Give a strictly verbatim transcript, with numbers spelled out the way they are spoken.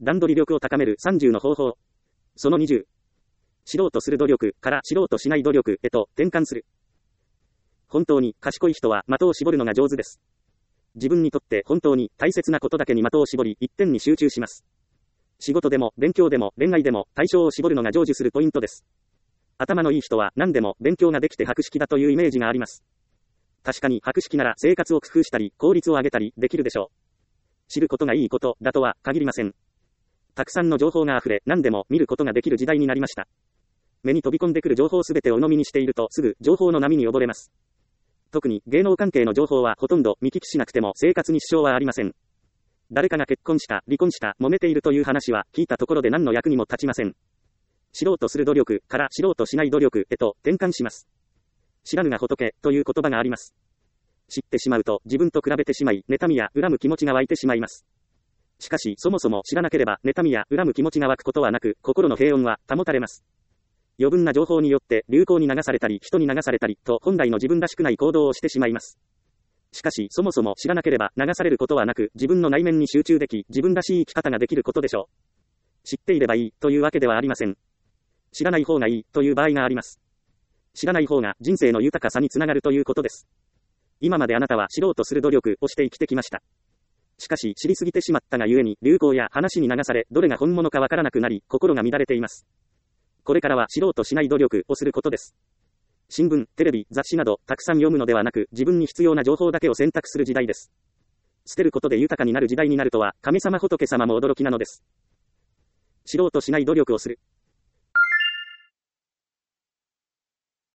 段取り力を高めるさんじゅうの方法。そのにじゅう。知ろうとする努力から知ろうとしない努力へと転換する。本当に賢い人は的を絞るのが上手です。自分にとって本当に大切なことだけに的を絞り一点に集中します。仕事でも勉強でも恋愛でも対象を絞るのが成就するポイントです。頭のいい人は何でも勉強ができて博識だというイメージがあります。確かに博識なら生活を工夫したり効率を上げたりできるでしょう。知ることがいいことだとは限りません。たくさんの情報が溢れ何でも見ることができる時代になりました。目に飛び込んでくる情報すべてを鵜呑みにしているとすぐ情報の波に溺れます。特に芸能関係の情報はほとんど見聞きしなくても生活に支障はありません。誰かが結婚した、離婚した、揉めているという話は聞いたところで何の役にも立ちません。知ろうとする努力から知ろうとしない努力へと転換します。知らぬが仏という言葉があります。知ってしまうと自分と比べてしまい、妬みや恨む気持ちが湧いてしまいます。しかしそもそも知らなければ妬みや恨む気持ちが湧くことはなく、心の平穏は保たれます。余分な情報によって流行に流されたり人に流されたりと本来の自分らしくない行動をしてしまいます。しかしそもそも知らなければ流されることはなく、自分の内面に集中でき自分らしい生き方ができることでしょう。知っていればいいというわけではありません。知らない方がいいという場合があります。知らない方が人生の豊かさにつながるということです。今まであなたは知ろうとする努力をして生きてきました。しかし知りすぎてしまったがゆえに流行や話に流され、どれが本物かわからなくなり心が乱れています。これからは知ろうとしない努力をすることです。新聞、テレビ、雑誌などたくさん読むのではなく、自分に必要な情報だけを選択する時代です。捨てることで豊かになる時代になるとは神様仏様も驚きなのです。知ろうとしない努力をする。